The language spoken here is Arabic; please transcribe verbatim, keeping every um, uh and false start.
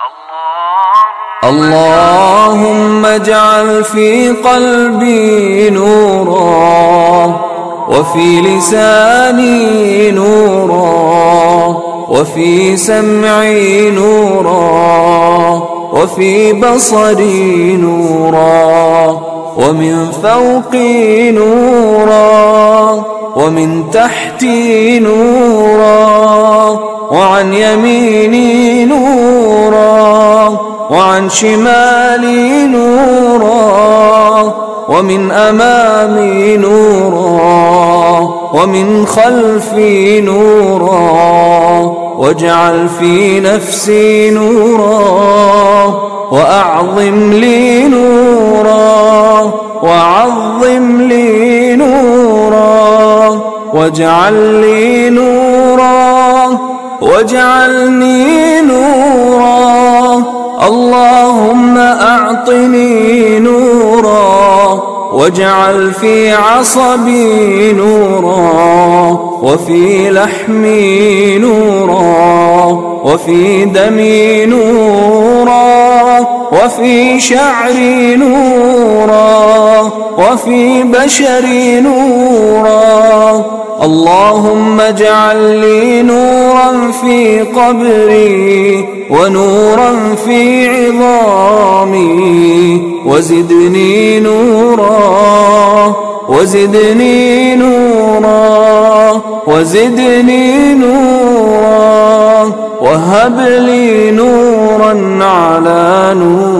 اللهم اجعل في قلبي نورا، وفي لساني نورا، وفي سمعي نورا، وفي بصري نورا، ومن فوقي نورا، ومن تحتي نورا، وعن يميني نورا، وعن شمالي نورا، ومن أمامي نورا، ومن خلفي نورا، واجعل في نفسي نورا، وأعظم لي نورا، وعظم لي نورا، واجعل لي نورا، واجعلني نورا. اللهم أعطني نورا، واجعل في عصبي نورا، وفي لحمي نورا، وفي دمي نورا، وفي شعري نورا، وفي بشري نورا. اللهم اجعل لي نورا في قبري، ونورا في عظامي، وزدني نورا، وزدني نورا، وزدني نورا، وهب لي نورا على نور.